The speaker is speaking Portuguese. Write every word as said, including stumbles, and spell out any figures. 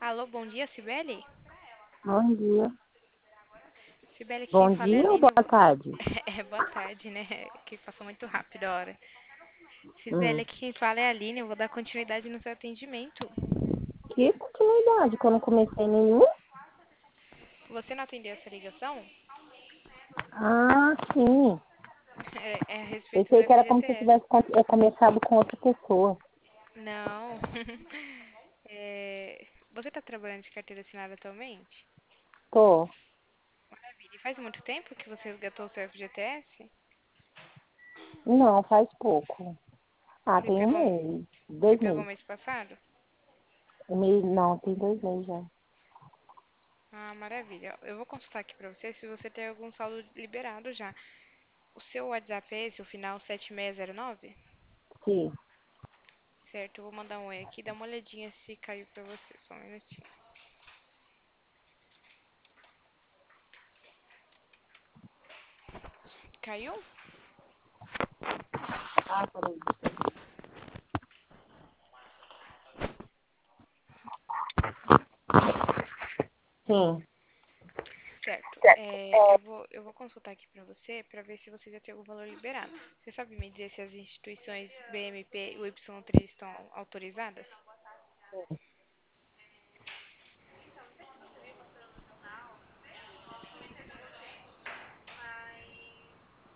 Alô, bom dia, Cibele? Bom dia. Cibele, aqui quem Bom fala é a dia ou Aline. boa tarde? É, boa tarde, né? Que passou muito rápido a hora. Cibele, Hum. aqui quem fala é a Aline. Eu vou dar continuidade no seu atendimento. Que continuidade, que eu não comecei nenhum? Você não atendeu essa ligação? Ah, sim. É, é a respeito do Pensei que era como se eu F G T S. tivesse com- eh, começado com outra pessoa. Não. É, você está trabalhando de carteira assinada atualmente? Tô. E faz muito tempo que você resgatou o seu F G T S? Não, faz pouco. Ah, Ele tem um pegou, mês. ele Dois pegou meses. mês passado? Um mês, não, tem dois meses já. Ah, maravilha. Eu vou consultar aqui pra você se você tem algum saldo liberado já. O seu WhatsApp é esse, o final sete seis zero nove? Sim. Certo, eu vou mandar um oi aqui, dá uma olhadinha se caiu pra você, só um minutinho. Caiu? Ah, peraí. Sim. Certo. Certo. É, É, eu vou, eu vou consultar aqui pra você pra ver se você já tem algum valor liberado. Você sabe me dizer se as instituições B M P e o Y três estão autorizadas?